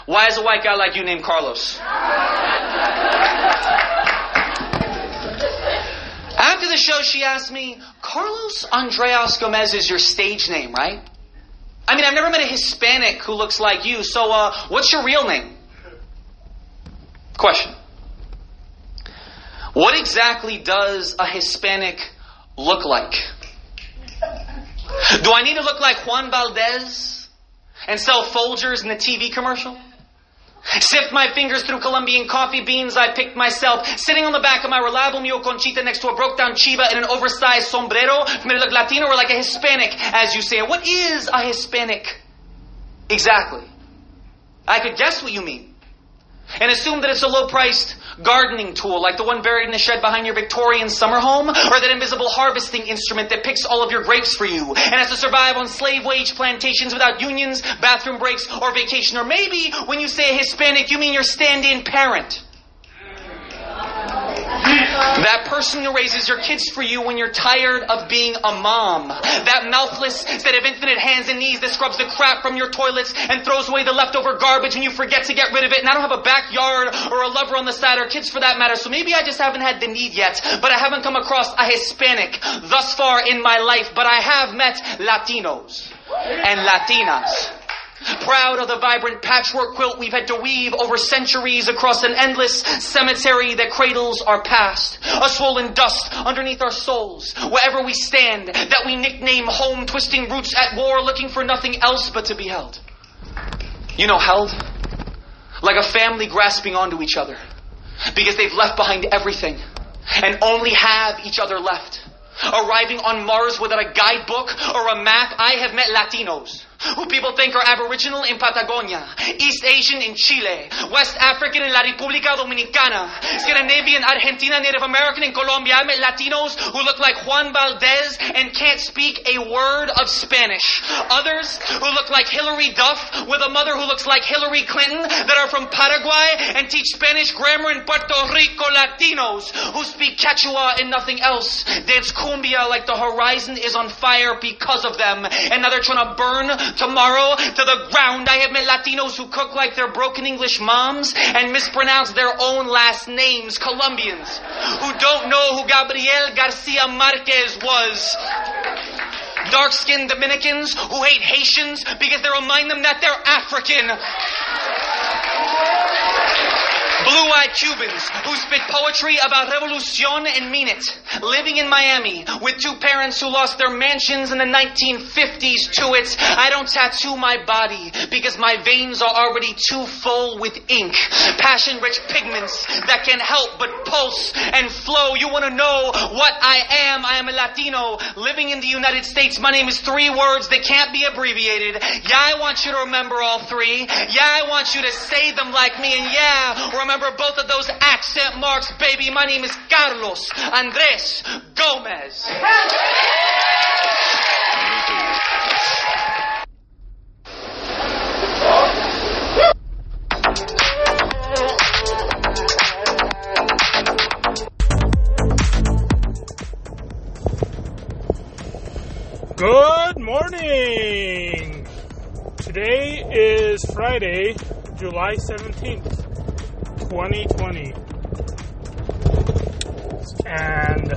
Why is a white guy like you named Carlos? After the show, she asked me, Carlos Andreas Gomez is your stage name, right? I mean, I've never met a Hispanic who looks like you, so what's your real name? Question. What exactly does a Hispanic look like? Do I need to look like Juan Valdez and sell Folgers in the TV commercial? Sift my fingers through Colombian coffee beans I picked myself, sitting on the back of my reliable mule Conchita next to a broke-down Chiva in an oversized sombrero, for me to look Latino or like a Hispanic, as you say. What is a Hispanic exactly? I could guess what you mean. And assume that it's a low-priced gardening tool like the one buried in the shed behind your Victorian summer home, or that invisible harvesting instrument that picks all of your grapes for you and has to survive on slave-wage plantations without unions, bathroom breaks, or vacation. Or maybe when you say a Hispanic, you mean your stand-in parent. That person who raises your kids for you when you're tired of being a mom. That mouthless set of infinite hands and knees that scrubs the crap from your toilets and throws away the leftover garbage when you forget to get rid of it. And I don't have a backyard or a lover on the side, or kids for that matter, so maybe I just haven't had the need yet. But I haven't come across a Hispanic thus far in my life. But I have met Latinos and Latinas. Proud of the vibrant patchwork quilt we've had to weave over centuries across an endless cemetery that cradles our past. A swollen dust underneath our souls, wherever we stand, that we nickname home, twisting roots at war, looking for nothing else but to be held. You know, held? Like a family grasping onto each other, because they've left behind everything and only have each other left. Arriving on Mars without a guidebook or a map, I have met Latinos who people think are Aboriginal in Patagonia, East Asian in Chile, West African in La República Dominicana, Scandinavian, Argentina, Native American in Colombia. I met Latinos who look like Juan Valdez and can't speak a word of Spanish. Others who look like Hillary Duff with a mother who looks like Hillary Clinton, that are from Paraguay and teach Spanish grammar in Puerto Rico. Latinos who speak Quechua and nothing else, dance cumbia like the horizon is on fire because of them, and now they're trying to burn tomorrow to the ground. I have met Latinos who cook like their broken English moms and mispronounce their own last names. Colombians who don't know who Gabriel Garcia Marquez was. Dark-skinned Dominicans who hate Haitians because they remind them that they're African. Blue-eyed Cubans who spit poetry about revolucion and mean it. Living in Miami with two parents who lost their mansions in the 1950s to it. I don't tattoo my body because my veins are already too full with ink. Passion-rich pigments that can't help but pulse and flow. You want to know what I am? I am a Latino living in the United States. My name is 3 words that can't be abbreviated. Yeah, I want you to remember all 3. Yeah, I want you to say them like me. And yeah, remember both of those accent marks, baby. My name is Carlos Andres Gomez. Good morning! Today is Friday, July 17th. 2020, and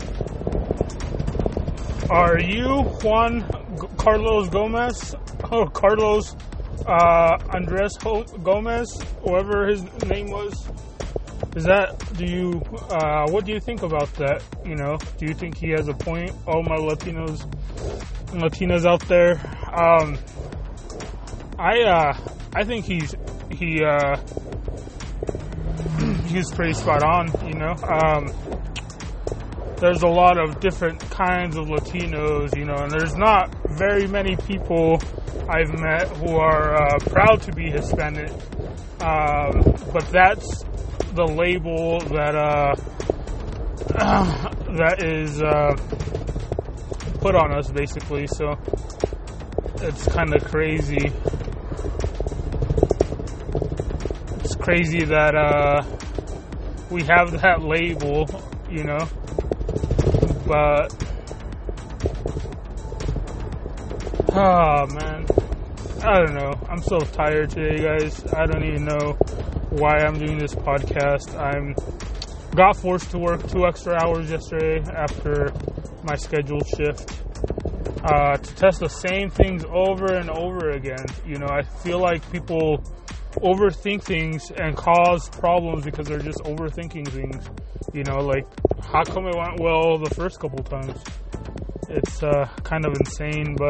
are you Juan Carlos Gomez? Oh, Carlos Andres Gomez, whoever his name was. Is that? What do you think about that? You know, do you think he has a point? All my Latinas out there. I think he's pretty spot on, you know. There's a lot of different kinds of Latinos, you know, and there's not very many people I've met who are proud to be Hispanic, but that's the label that is put on us, basically. So it's kind of crazy. It's crazy that we have that label, you know, but, oh man, I don't know. I'm so tired today, guys. I don't even know why I'm doing this podcast. Got forced to work 2 extra hours yesterday after my scheduled shift to test the same things over and over again. You know, I feel like people overthink things and cause problems because they're just overthinking things. You know, like, how come it went well the first couple times? It's kind of insane, but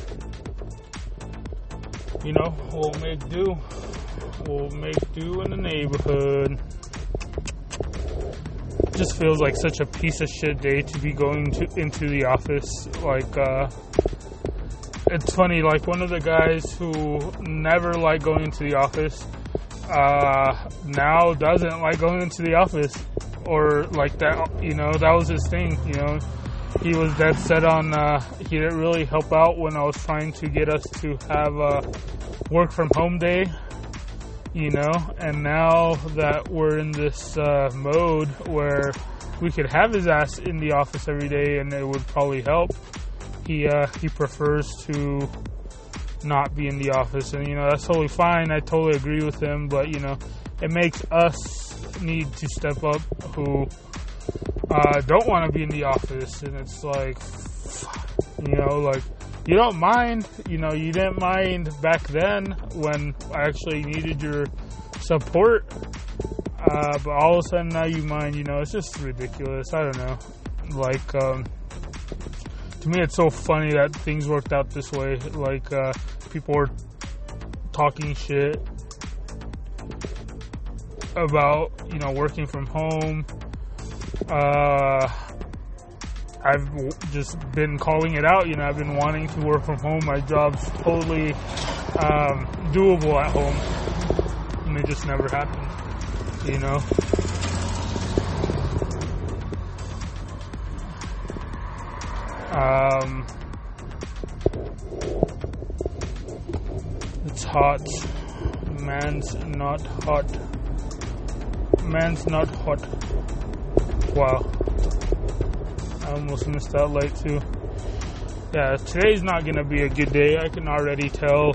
you know, we'll make do. We'll make do in the neighborhood. Just feels like such a piece of shit day to be going into the office. Like, it's funny, like, one of the guys who never liked going into the office now doesn't like going into the office, or like that, you know, that was his thing. You know, he was dead set on he didn't really help out when I was trying to get us to have a work from home day, you know, and now that we're in this mode where we could have his ass in the office every day and it would probably help, he prefers to not be in the office. And, you know, that's totally fine. I totally agree with him, but, you know, it makes us need to step up who don't want to be in the office. And it's like, you know, like, you don't mind, you know, you didn't mind back then when I actually needed your support, but all of a sudden now you mind. You know, it's just ridiculous. I don't know, like, to me it's so funny that things worked out this way. Like, people were talking shit about, you know, working from home. I've just been calling it out, you know, I've been wanting to work from home. My job's totally doable at home, and it just never happened, you know. It's hot. Man's not hot. Man's not hot. Wow. I almost missed that light too. Yeah, today's not gonna be a good day. I can already tell.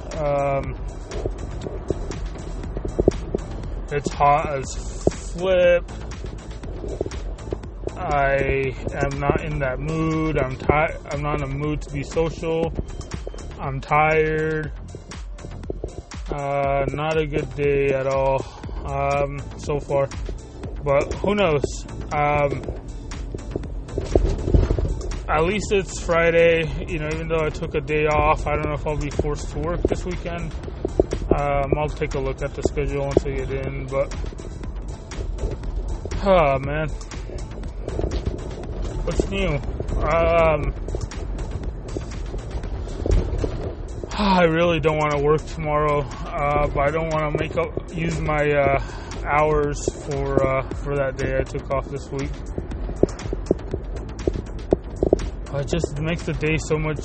It's hot as flip. I am not in that mood. I'm not in a mood to be social. I'm tired. Not a good day at all so far. But who knows? At least it's Friday, you know, even though I took a day off. I don't know if I'll be forced to work this weekend. I'll take a look at the schedule once I get in, but, oh man, what's new? I really don't want to work tomorrow, but I don't want to use my hours for that day I took off this week. It just makes the day so much.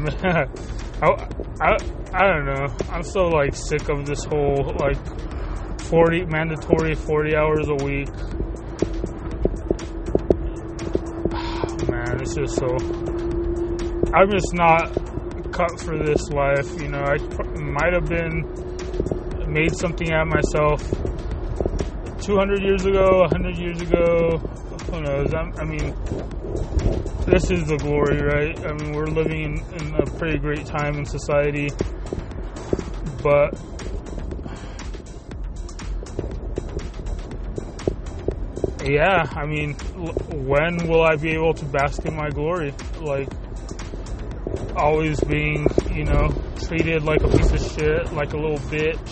I don't know. I'm so like sick of this whole like mandatory 40 hours a week. Oh, man, it's just so. I'm just not cut for this life. You know, I might have made something out of myself 200 years ago, 100 years ago. Who knows? I mean, this is the glory, right? I mean, we're living in a pretty great time in society, but yeah, I mean, when will I be able to bask in my glory? Like, always being, you know, treated like a piece of shit, like a little bitch.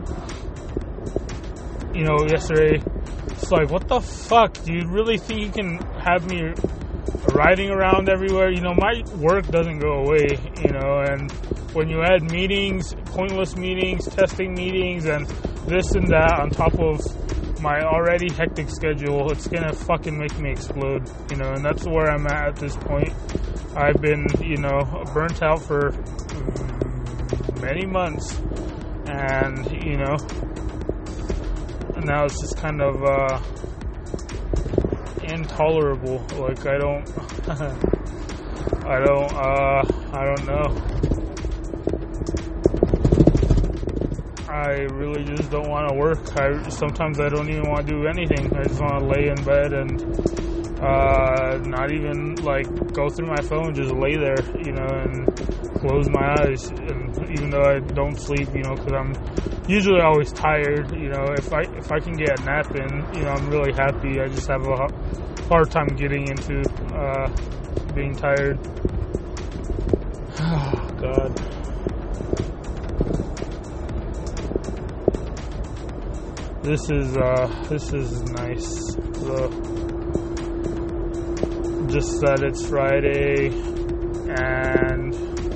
You know, yesterday, it's like, what the fuck? Do you really think you can have me riding around everywhere? You know, my work doesn't go away, you know, and when you add meetings, pointless meetings, testing meetings, and this and that on top of my already hectic schedule, it's gonna fucking make me explode, you know, and that's where I'm at this point. I've been, you know, burnt out for many months, and, you know, and now it's just kind of intolerable. Like, I don't know. I really just don't want to work. Sometimes I don't even want to do anything. I just want to lay in bed and not even like go through my phone, just lay there, and close my eyes. And even though I don't sleep, because I'm usually always tired, if I can get a nap in, I'm really happy. I just have a hard time getting into being tired. Oh God. This is nice. Just that it's Friday, and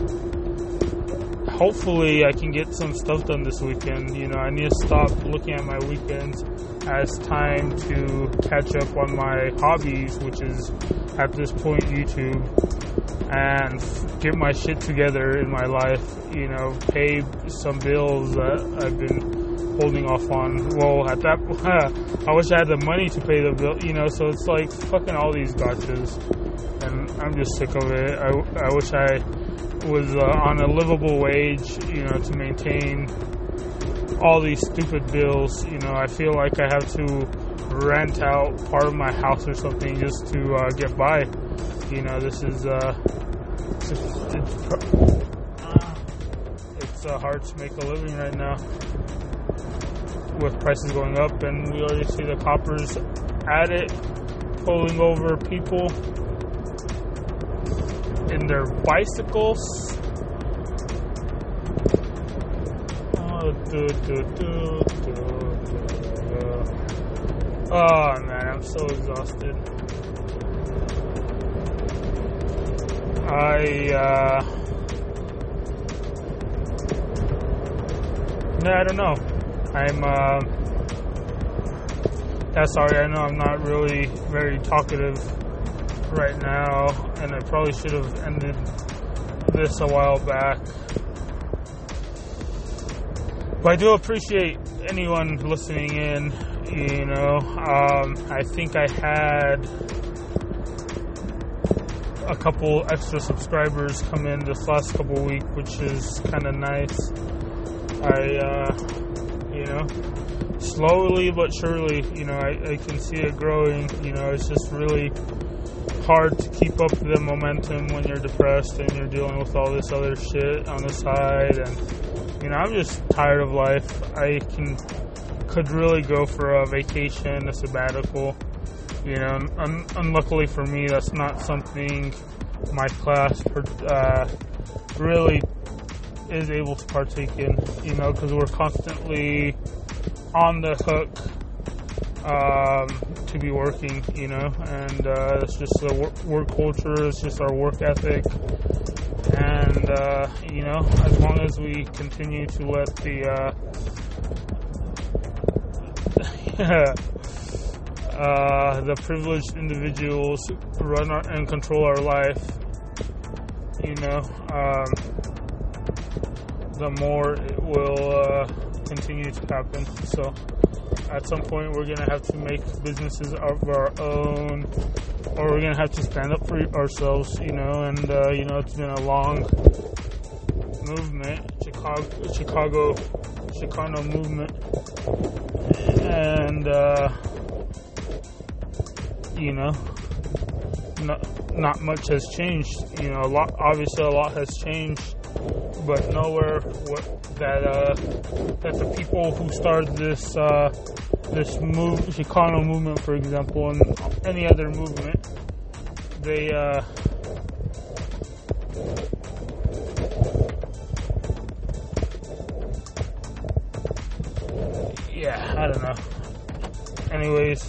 hopefully I can get some stuff done this weekend. I need to stop looking at my weekends as time to catch up on my hobbies, which is at this point YouTube, and get my shit together in my life. Pay some bills that I've been holding off on. Well, at that I wish I had the money to pay the bill, so it's like fucking all these gotchas, and I'm just sick of it. I wish I was on a livable wage, to maintain all these stupid bills. I feel like I have to rent out part of my house or something just to get by. This is it's hard to make a living right now with prices going up, and we already see the coppers at it, pulling over people in their bicycles. Oh man, I'm so exhausted. I don't know. Sorry, I know I'm not really very talkative right now, and I probably should have ended this a while back. But I do appreciate anyone listening in, I think I had a couple extra subscribers come in this last couple weeks, which is kind of nice. Slowly but surely, I can see it growing. It's just really hard to keep up the momentum when you're depressed and you're dealing with all this other shit on the side. And, I'm just tired of life. I could really go for a vacation, a sabbatical. Unluckily for me, that's not something my class really is able to partake in, because we're constantly on the hook to be working, and it's just the work culture, it's just our work ethic, and as long as we continue to let the privileged individuals run and control our life, the more it will continue to happen. So at some point we're going to have to make businesses of our own, or we're going to have to stand up for ourselves, and it's been a long movement, Chicano movement, and not much has changed. A lot has changed, but nowhere that the people who started this Chicano movement, for example, and any other movement, they I don't know. Anyways,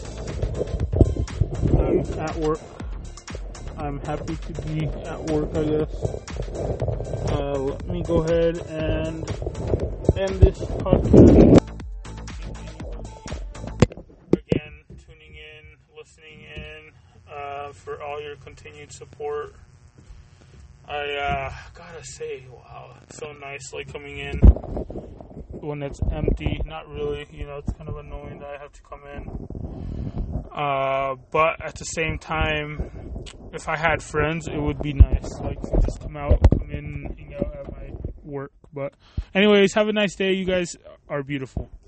I'm at work. I'm happy to be at work, I guess. Let me go ahead and end this podcast. Again, tuning in, listening in, for all your continued support. I gotta say, wow, it's so nice, like, coming in when it's empty. Not really, it's kind of annoying that I have to come in. But at the same time, if I had friends, it would be nice, like, to just come in, at my work. But anyways, have a nice day. You guys are beautiful.